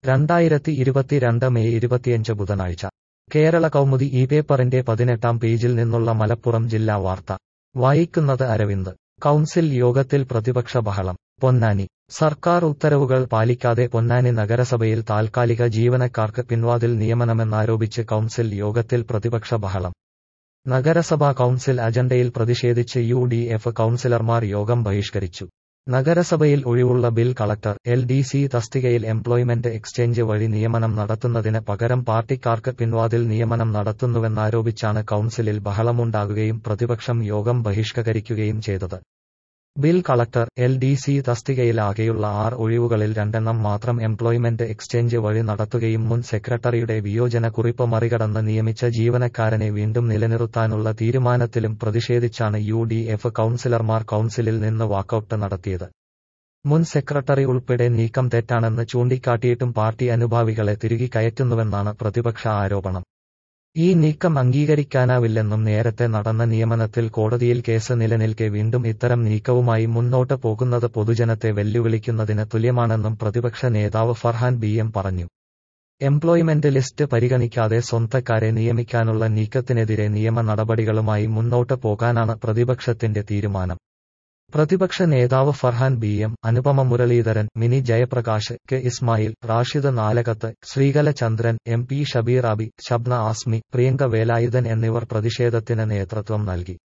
2022 May 25 ബുധനാഴ്ച കേരള കൗമുദി ഈ പേപ്പറിന്റെ 18-ാം പേജിൽ നിന്നുള്ള മലപ്പുറം ജില്ലാ വാർത്ത വായിക്കുന്നത് അരവിന്ദ്. കൗൺസിൽ യോഗത്തിൽ പ്രതിപക്ഷ ബഹളം. പൊന്നാനി. സർക്കാർ ഉത്തരവുകൾ പാലിക്കാതെ പൊന്നാനി നഗരസഭയിൽ താൽക്കാലിക ജീവനക്കാർക്ക് പിൻവാതിൽ നിയമനമെന്നാരോപിച്ച് കൗൺസിൽ യോഗത്തിൽ പ്രതിപക്ഷ ബഹളം. നഗരസഭാ കൗൺസിൽ അജണ്ടയിൽ പ്രതിഷേധിച്ച് UDF കൗൺസിലർമാർ യോഗം ബഹിഷ്കരിച്ചു. നഗരസഭയിൽ ഒഴിവുള്ള ബിൽ കളക്ടർ LDC തസ്തികയിൽ എംപ്ലോയ്മെന്റ് എക്സ്ചേഞ്ച് വഴി നിയമനം നടത്തുന്നതിന് പകരം പാർട്ടിക്കാർക്ക് പിൻവാതിൽ നിയമനം നടത്തുന്നുവെന്നാരോപിച്ചാണ് കൗൺസിലിൽ ബഹളമുണ്ടാകുകയും പ്രതിപക്ഷം യോഗം ബഹിഷ്കരിക്കുകയും ചെയ്തത്. ബിൽ കളക്ടർ LDC തസ്തികയിൽ ആകെയുള്ള 6 ഒഴിവുകളിൽ 2 മാത്രം എംപ്ലോയ്മെന്റ് എക്സ്ചേഞ്ച് വഴി നടത്തുകയും മുൻ സെക്രട്ടറിയുടെ വിയോജന കുറിപ്പ് മറികടന്ന് നിയമിച്ച ജീവനക്കാരനെ വീണ്ടും നിലനിർത്താനുള്ള തീരുമാനത്തിലും പ്രതിഷേധിച്ചാണ് UDF കൗൺസിലർമാർ കൗൺസിലിൽ നിന്ന് വാക്കൌട്ട് നടത്തിയത്. മുൻ സെക്രട്ടറി ഉൾപ്പെടെ നീക്കം തെറ്റാണെന്ന് ചൂണ്ടിക്കാട്ടിയിട്ടും പാർട്ടി അനുഭാവികളെ തിരികെ കയറ്റുന്നുവെന്നാണ് പ്രതിപക്ഷ ആരോപണം. ഈ നീക്കം അംഗീകരിക്കാനാവില്ലെന്നും നേരത്തെ നടന്ന നിയമനത്തിൽ കോടതിയിൽ കേസ് നിലനിൽക്കെ വീണ്ടും ഇത്തരം നീക്കവുമായി മുന്നോട്ട് പോകുന്നത് പൊതുജനത്തെ വെല്ലുവിളിക്കുന്നതിന് തുല്യമാണെന്നും പ്രതിപക്ഷ നേതാവ് ഫർഹാൻ BM പറഞ്ഞു. എംപ്ലോയ്മെന്റ് ലിസ്റ്റ് പരിഗണിക്കാതെ സ്വന്തക്കാരെ നിയമിക്കാനുള്ള നീക്കത്തിനെതിരെ നിയമ നടപടികളുമായി മുന്നോട്ട് പോകാനാണ് പ്രതിപക്ഷത്തിന്റെ തീരുമാനം. പ്രതിപക്ഷ നേതാവ് Farhan BM, Anupama Muraleedharan, Mini Jayaprakash, K Ismail, Rashid Nalakath, Sreekala Chandran, MP Shabeer Abi, Shabna Azmi, Priyanka Velayudhan എന്നിവർ പ്രതിഷേധത്തിന് നേതൃത്വം നൽകി.